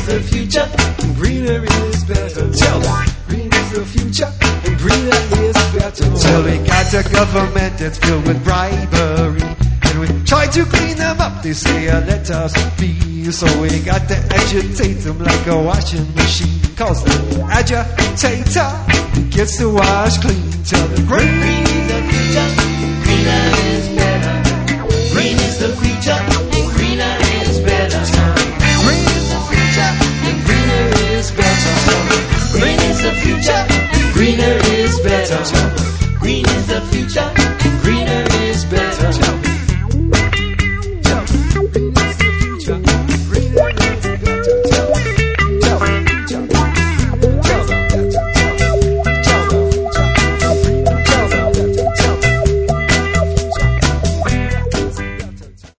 the future, and greener is better. Tell them, green is the future, and greener is better. Till we got a government that's filled with bribery, and we try to clean them up, they say, let us be. So we got to agitate them like a washing machine, cause the agitator gets the wash clean. Till the green is the future, greener is better. Green is the future,